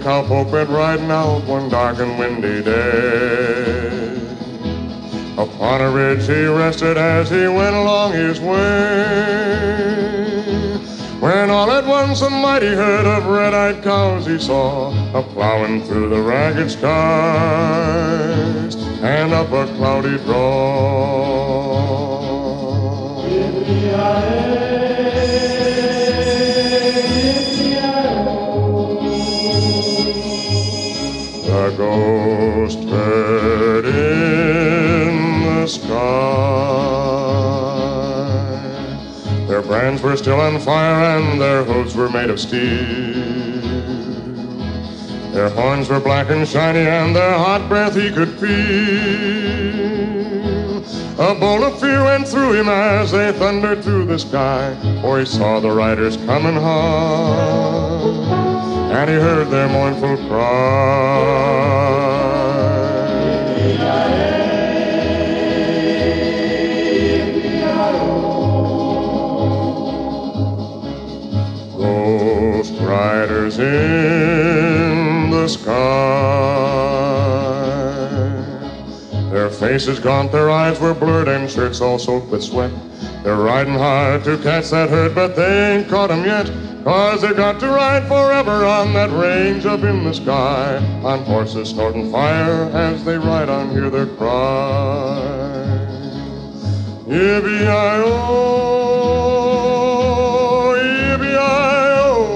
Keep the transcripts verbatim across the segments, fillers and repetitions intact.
cowpoke went riding out one dark and windy day. Upon a ridge he rested as he went along his way, when all at once a mighty herd of red-eyed cows he saw, a-plowing through the ragged skies and up a cloudy draw. The ghost herd in the sky, their brands were still on fire and their hooves were made of steel. Their horns were black and shiny and their hot breath he could feel. A bolt of fear went through him as they thundered through the sky, for he saw the riders coming hard, and he heard their mournful cry. Ghost riders in the sky, their faces gaunt, their eyes were blurred, and shirts all soaked with sweat. They're riding hard to catch that herd, but they ain't caught 'em yet, 'cause they've got to ride forever on that range up in the sky, on horses snorting fire as they ride on, hear their cry. Yippee-yi-oh, yippee-yi-oh.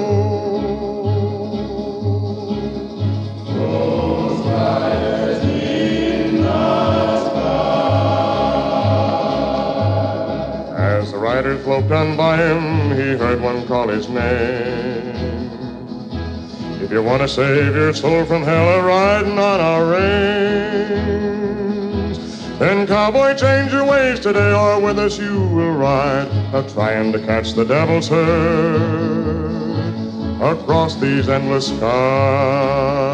Ghost riders in the sky. As the riders loped on by him, he heard one call his name. If you want to save your soul from hell a-riding on our range, then cowboy, change your ways today, or with us you will ride, a-trying to catch the devil's herd across these endless skies.